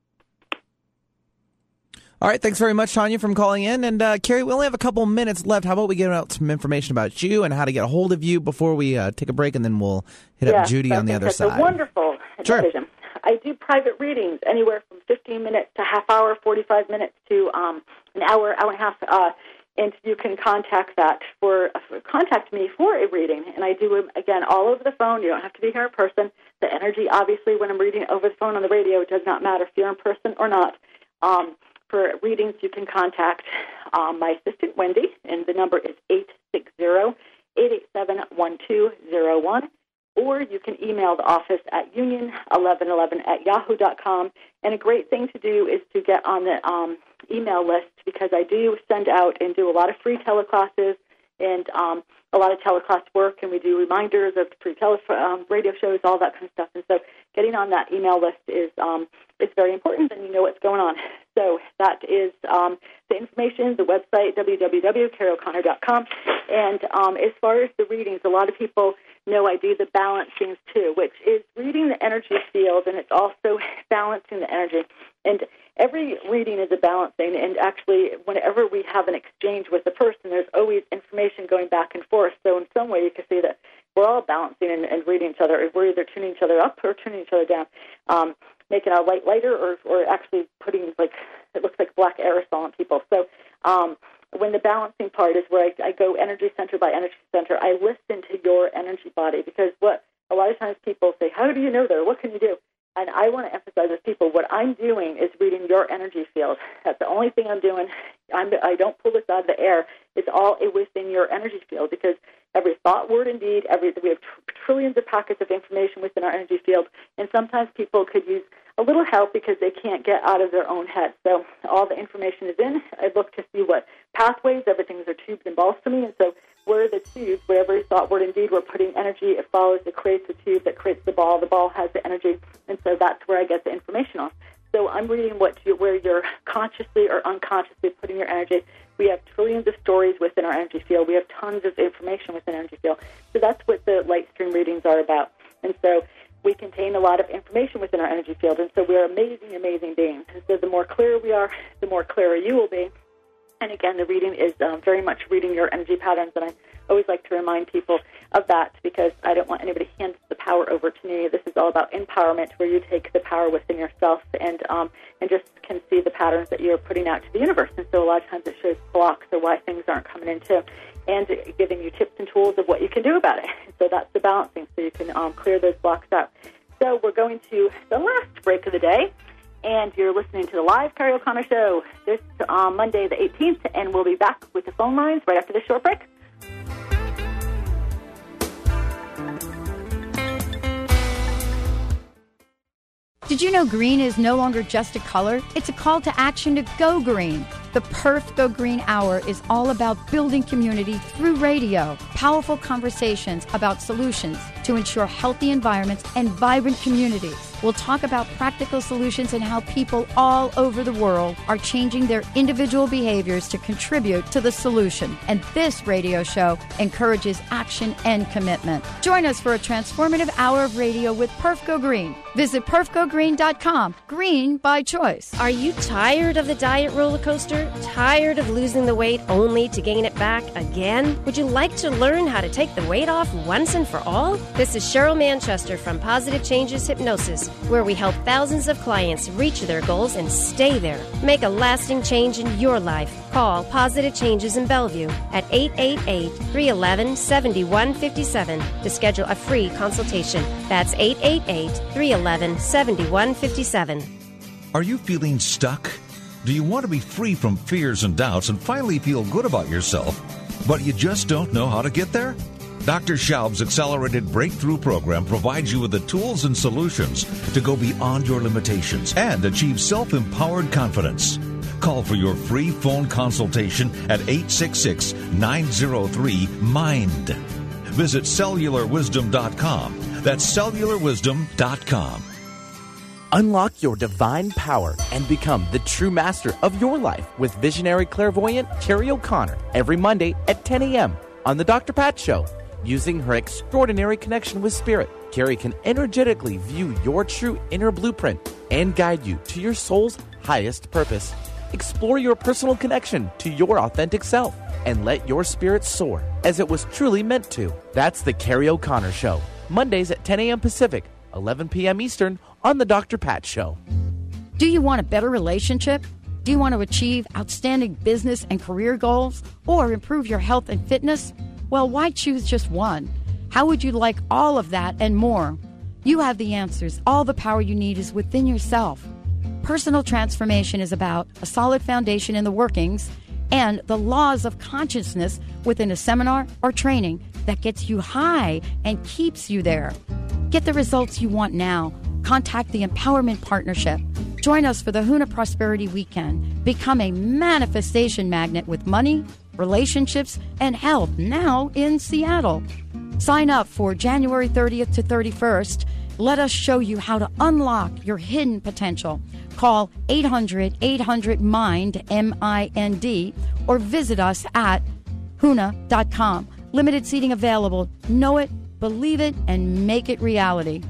All right, thanks very much, Tanya, from calling in. And Carrie, we only have a couple minutes left. How about we get out some information about you and how to get a hold of you before we take a break, and then we'll hit up Judy on the other side. That's a wonderful decision. I do private readings anywhere from 15 minutes to half hour, 45 minutes to an hour, hour and a half. And you can contact me for a reading. And I do them, again, all over the phone. You don't have to be here in person. The energy, obviously, when I'm reading over the phone on the radio, it does not matter if you're in person or not. For readings, you can contact my assistant, Wendy, and the number is 860-887-1201. Or you can email the office at union1111@yahoo.com. And a great thing to do is to get on the email list, because I do send out and do a lot of free teleclasses and a lot of teleclass work, and we do reminders of free radio shows, all that kind of stuff. And so getting on that email list is very important, and you know what's going on. So that is the information, the website, www.carrieoconnor.com. And as far as the readings, a lot of people know I do the balancings too, which is reading the energy field, and it's also balancing the energy. And every reading is a balancing, and actually whenever we have an exchange with a person, there's always information going back and forth. So in some way you can see that we're all balancing and reading each other. We're either tuning each other up or tuning each other down, making our light lighter or actually putting, it looks like black aerosol on people. So when the balancing part is where I go energy center by energy center, I listen to your energy body, because what a lot of times people say, how do you know that? What can you do? And I want to emphasize with people, what I'm doing is reading your energy field. That's the only thing I'm doing. I don't pull this out of the air. It's all within your energy field, because every thought, word, and deed, we have trillions of packets of information within our energy field, and sometimes people could use a little help because they can't get out of their own head. So all the information is in. I look to see what pathways, everything's are tubes and balls to me, and so where are the tubes, where every thought, word, and deed, we're putting energy, it follows, it creates the tube that creates the ball has the energy, and so that's where I get the information off. So I'm reading where you're consciously or unconsciously putting your energy. We have trillions of stories within our energy field. We have tons of information within our energy field. So that's what the light stream readings are about. And so we contain a lot of information within our energy field. And so we are amazing, amazing beings. And so the more clear we are, the more clearer you will be. And again, the reading is very much reading your energy patterns, and I always like to remind people of that because I don't want anybody to hand the power over to me. This is all about empowerment, where you take the power within yourself and just can see the patterns that you're putting out to the universe. And so a lot of times it shows blocks or why things aren't coming into, and giving you tips and tools of what you can do about it. So that's the balancing, so you can clear those blocks out. So we're going to the last break of the day. And you're listening to the live Carrie O'Connor Show this Monday the 18th, and we'll be back with the phone lines right after this short break. Did you know green is no longer just a color? It's a call to action to go green. The Perf Go Green Hour is all about building community through radio. Powerful conversations about solutions to ensure healthy environments and vibrant communities. We'll talk about practical solutions and how people all over the world are changing their individual behaviors to contribute to the solution. And this radio show encourages action and commitment. Join us for a transformative hour of radio with Perf Go Green. Visit perfgogreen.com. Green by choice. Are you tired of the diet roller coaster? Tired of losing the weight only to gain it back again? Would you like to learn how to take the weight off once and for all? This is Cheryl Manchester from Positive Changes Hypnosis, where we help thousands of clients reach their goals and stay there. Make a lasting change in your life. Call Positive Changes in Bellevue at 888-311-7157 to schedule a free consultation. That's 888-311-7157. Are you feeling stuck? Do you want to be free from fears and doubts and finally feel good about yourself, but you just don't know how to get there? Dr. Schaub's Accelerated Breakthrough Program provides you with the tools and solutions to go beyond your limitations and achieve self-empowered confidence. Call for your free phone consultation at 866-903-MIND. Visit cellularwisdom.com. That's cellularwisdom.com. Unlock your divine power and become the true master of your life with visionary clairvoyant Carrie O'Connor every Monday at 10 a.m. on The Dr. Pat Show. Using her extraordinary connection with Spirit, Carrie can energetically view your true inner blueprint and guide you to your soul's highest purpose. Explore your personal connection to your authentic self and let your spirit soar as it was truly meant to. That's The Carrie O'Connor Show, Mondays at 10 a.m. Pacific, 11 p.m. Eastern on The Dr. Pat Show. Do you want a better relationship? Do you want to achieve outstanding business and career goals or improve your health and fitness? Well, why choose just one? How would you like all of that and more? You have the answers. All the power you need is within yourself. Personal transformation is about a solid foundation in the workings and the laws of consciousness within a seminar or training that gets you high and keeps you there. Get the results you want now. Contact the Empowerment Partnership. Join us for the Huna Prosperity Weekend. Become a manifestation magnet with money, relationships, and health now in Seattle. Sign up for January 30th to 31st. Let us show you how to unlock your hidden potential. Call 800-800-MIND, M-I-N-D, or visit us at Huna.com. Limited seating available. Know it, believe it, and make it reality.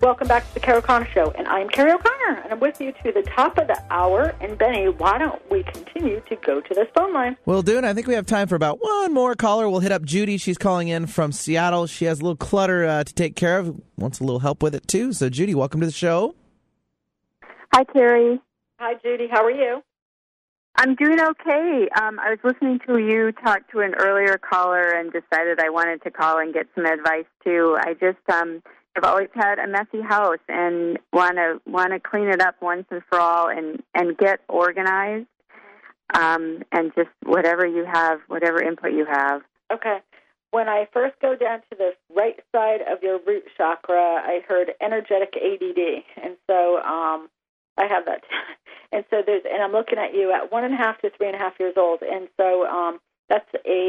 Welcome back to the Carrie O'Connor Show, and I'm Carrie O'Connor, and I'm with you to the top of the hour. And Benny, why don't we continue to go to this phone line? Will do, and I think we have time for about one more caller. We'll hit up Judy. She's calling in from Seattle. She has a little clutter to take care of, wants a little help with it, too. So, Judy, welcome to the show. Hi, Carrie. Hi, Judy. How are you? I'm doing okay. I was listening to you talk to an earlier caller and decided I wanted to call and get some advice, too. I just... I've always had a messy house and want to clean it up once and for all and get organized, and just whatever you have, whatever input you have. Okay. When I first go down to the right side of your root chakra, I heard energetic ADD, and so I have that. And so and I'm looking at you at 1.5 to 3.5 years old, and so that's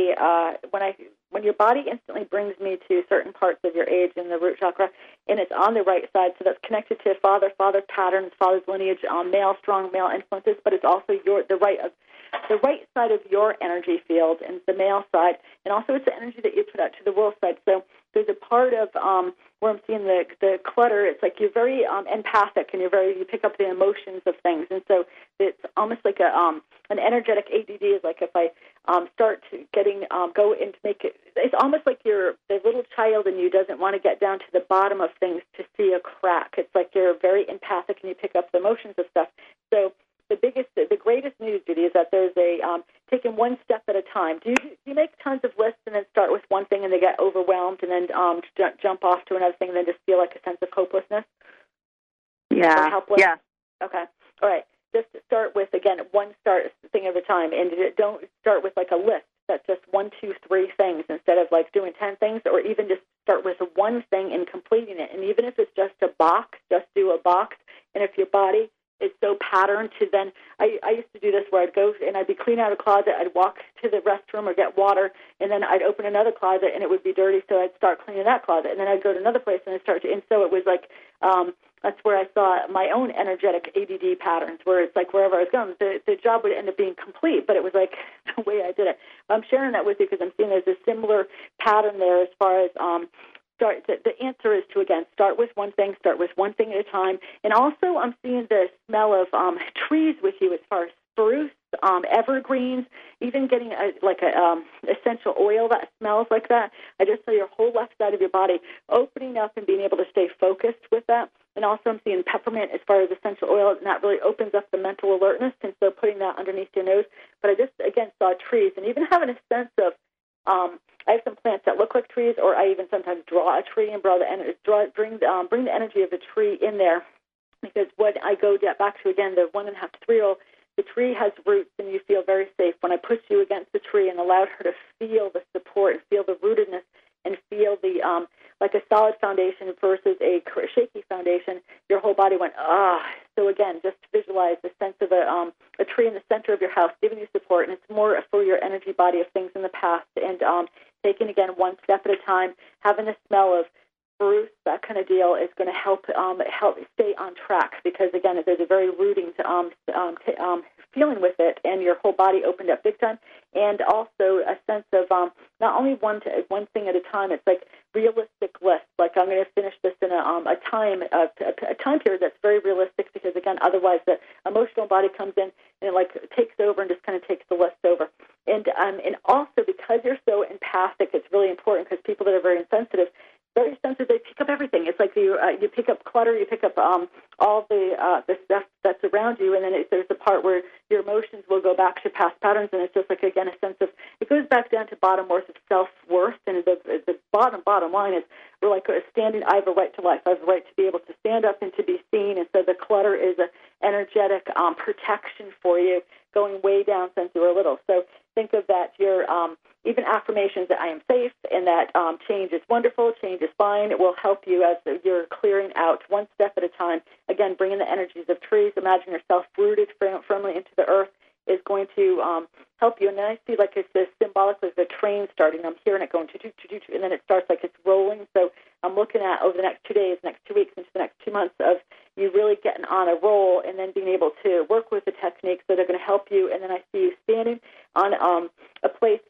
when your body instantly brings me to certain parts of your age in the root chakra, and it's on the right side, so that's connected to father's patterns, father's lineage, strong male influences, but it's also the right side of your energy field, and the male side, and also it's the energy that you put out to the world side. So there's a part of where I'm seeing the clutter. It's like you're very empathic, and you pick up the emotions of things, and so it's almost like an energetic ADD is like if I start to go and make it. It's almost like you're the little child and you doesn't want to get down to the bottom of things to see a crack. It's like you're very empathic and you pick up the emotions of stuff. So the greatest news, Judy, is that there's a taking one step at a time. Do you make tons of lists and then start with one thing and they get overwhelmed and then jump off to another thing and then just feel like a sense of hopelessness? Yeah. Or helpless? Yeah. Okay. All right. Just start with, again, one thing at a time, and don't start with like a list that's just 1, 2, 3 things instead of like doing 10 things, or even just start with one thing and completing it. And even if it's just a box, just do a box. And if your body is so patterned to then, I used to do this where I'd go and I'd be cleaning out a closet, I'd walk to the restroom or get water, and then I'd open another closet and it would be dirty, so I'd start cleaning that closet, and then I'd go to another place and and so it was like, that's where I saw my own energetic ADD patterns, where it's like wherever I was going, the job would end up being complete, but it was like the way I did it. I'm sharing that with you because I'm seeing there's a similar pattern there as far as the answer is to, again, start with one thing at a time. And also I'm seeing the smell of trees with you as far as spruce, evergreens, even getting essential oil that smells like that. I just saw your whole left side of your body opening up and being able to stay focused with that. And also I'm seeing peppermint as far as essential oil, and that really opens up the mental alertness, and so putting that underneath your nose. But I just, again, saw trees, and even having a sense of, I have some plants that look like trees, or I even sometimes draw a tree and bring the energy of the tree in there, because when I go back to, again, the 1.5 to 3-year-old, the tree has roots, and you feel very safe. When I put you against the tree and allowed her to feel the support and feel the rootedness and feel the like a solid foundation versus a shaky foundation, your whole body went, ah. So again, just visualize the sense of a tree in the center of your house giving you support, and it's more for your energy body of things in the past, and taking, again, one step at a time, having the smell of spruce, that kind of deal, is going to help stay on track, because, again, there's a very rooting feeling with it, and your whole body opened up big time, and also a sense of not only one thing at a time, it's like realistic lists, like I'm going to finish this in a time period that's very realistic, because, again, otherwise the emotional body comes in and it like takes over and just kind of takes the list over. And also because you're so empathic, it's really important, because people that are very sensitive, they pick up everything. It's like you pick up clutter, you pick up all the stuff that's around you, and then there's a part where your emotions will go back to past patterns, and it's just like, again, a sense of, it goes back down to bottom worth of self-worth, and the bottom line is, we're like standing, I have a right to life, I have a right to be able to stand up and to be seen, and so the clutter is an energetic protection for you, going way down since you were little. So think of that, your even affirmations that I am safe and that change is wonderful, change is fine. It will help you as you're clearing out one step at a time. Again, bringing the energies of trees. Imagine yourself rooted firmly into the earth is going to help you. And then I see like it's this symbolic of the train starting. I'm hearing it going, and then it starts like it's rolling. So I'm looking at over the next 2 days, next 2 weeks, into the next 2 months of you really getting on a roll, and then being able to work with the techniques that are going to help you. And then I see you standing on a place of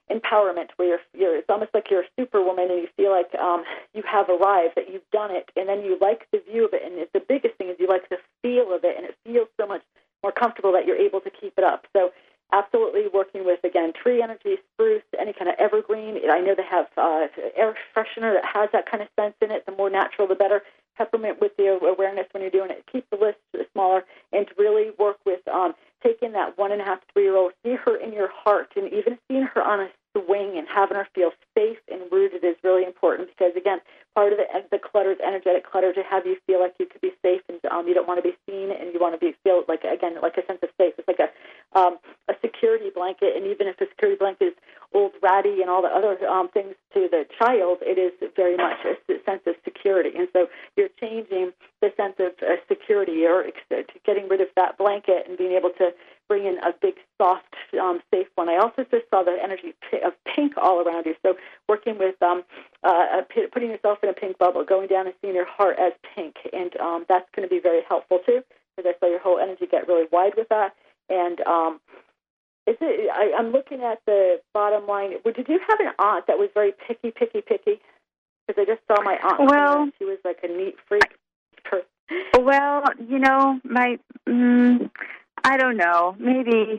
empowerment, where it's almost like you're a superwoman and you feel like you have arrived, that you've done it, and then you like the view of it. And the biggest thing is you like the feel of it, and it feels so much more comfortable that you're able to keep it up. So absolutely working with, again, tree energy, spruce, any kind of evergreen. I know they have air freshener that has that kind of sense in it. The more natural, the better. Peppermint with the awareness when you're doing it. Keep the list smaller and really work with taking that 1.5 to 3-year-old, see her in your heart, and even seeing her on a swing and having her feel safe and rooted is really important because, again, part of the clutter is energetic clutter to have you feel like you could be safe and you don't want to be seen and you want to feel like, again, like a sense of safe. It's like a security blanket, and even if the security blanket is old, ratty, and all the other things to the child, it is very much a sense of security. And so you're changing the sense of security or getting rid of that blanket and being able to bring in a big, soft, safe one. I also just saw the energy of pink all around you. So working with putting yourself in a pink bubble, going down and seeing your heart as pink, and that's going to be very helpful too, because I saw your whole energy get really wide with that. And I'm looking at the bottom line. Did you have an aunt that was very picky? Because I just saw my aunt. Well, she was like a neat freak person. Well, I don't know. Maybe.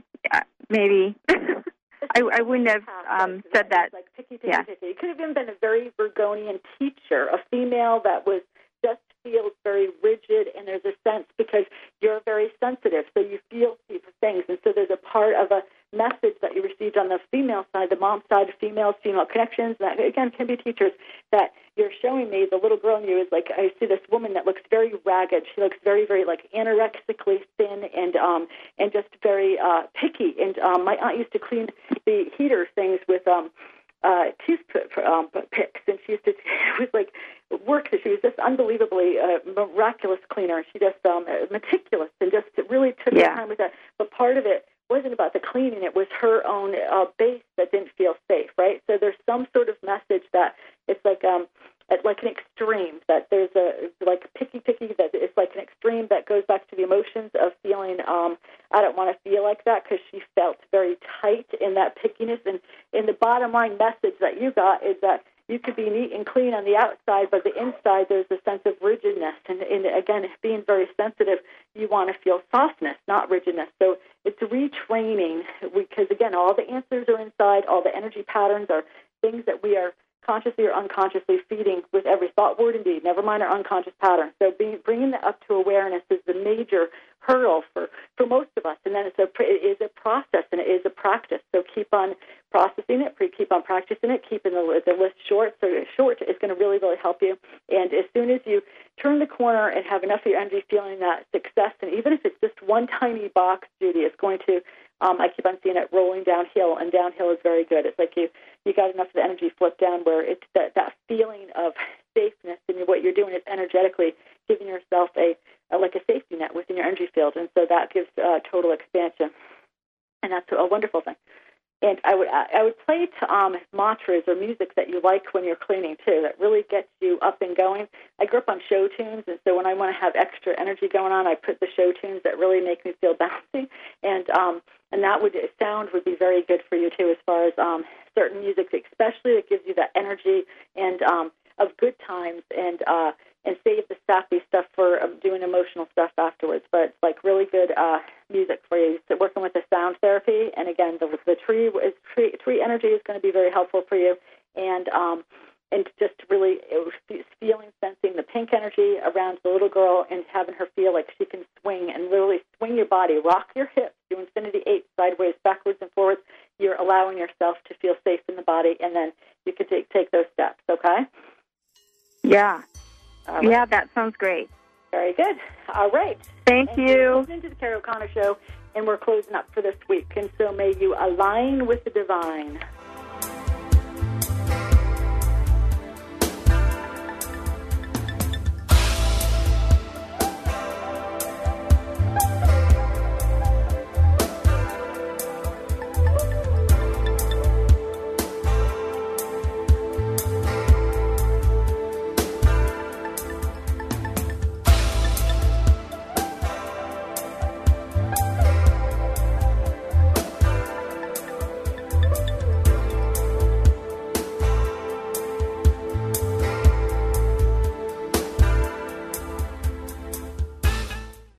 I wouldn't have said that. Like picky. It could have even been a very Virgonian teacher, a female that was just feels very rigid, and there's a sense because you're very sensitive, so you feel things, and so there's a part of a message that you received on the female side, the mom side, female connections, that again can be teachers, that you're showing me. The little girl in you is like, I see this woman that looks very ragged. She looks very, very like anorexically thin and just very picky. And my aunt used to clean the heater things with toothpick picks, and she used to, it was like work. She was just unbelievably miraculous cleaner. She just meticulous and just really took her time with that. But part of it wasn't about the cleaning. It was her own base that didn't feel safe, right? So there's some sort of message that it's like an extreme, that there's a like picky, that it's like an extreme that goes back to the emotions of feeling I don't want to feel like that, because she felt very tight in that pickiness. And in the bottom line message that you got is that you could be neat and clean on the outside, but the inside there's a sense of rigidness. And again, being very sensitive, you want to feel softness, not rigidness. So it's retraining, because, again, all the answers are inside. All the energy patterns are things that we are consciously or unconsciously feeding with every thought, word, and deed, never mind our unconscious patterns. So bringing that up to awareness is the major hurdle for most of us. And then it is a process and it is a practice. So keep on processing it, keep on practicing it, keeping the list short. So short is going to really, really help you. And as soon as you turn the corner and have enough of your energy feeling that success, and even if it's just one tiny box, Judy, it's going to, I keep on seeing it rolling downhill, and downhill is very good. It's like you got enough of the energy flip down where it's that feeling of safeness, and what you're doing is energetically giving yourself like a safety net within your energy field, and so that gives total expansion, and that's a wonderful thing. And I would play mantras or music that you like when you're cleaning too, that really gets you up and going. I grew up on show tunes, and so when I want to have extra energy going on, I put the show tunes that really make me feel bouncy, and that sound would be very good for you too, as far as certain music, especially that gives you that energy and of good times, and save the sappy stuff for doing emotional stuff afterwards. But it's like really good music for you. So working with the sound therapy, and again, the tree energy is going to be very helpful for you, and just really feeling, sensing the pink energy around the little girl, and having her feel like she can swing and literally swing your body, rock your hips, do Infinity 8 sideways, backwards and forwards. You're allowing yourself to feel safe in the body, and then you can take those steps. Okay? Yeah. Right. Yeah, that sounds great. Very good. All right. Thank you. You're listening to the Carrie O'Connor Show, and we're closing up for this week. And so may you align with the divine.